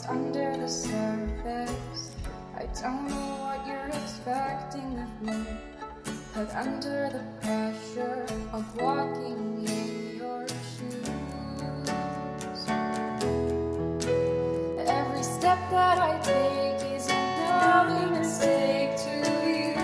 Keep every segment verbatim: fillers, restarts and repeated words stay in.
under the surface. I don't know what you're expecting of me, but under the pressure of walking in your shoes, every step that I take is another mistake to you.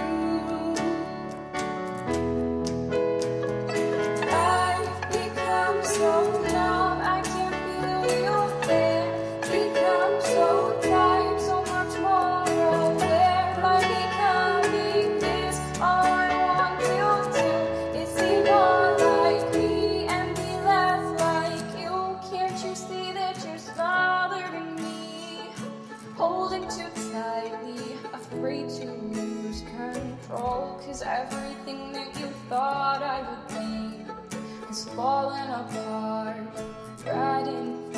I've become so numb, I can't feel your there. Become so tired, so much more aware. By becoming this, all I want you to is see more like me and be less like you. Can't you see that you're smothering me, holding too tightly, afraid to lose control? Cause everything that you thought I would be has fallen apart right in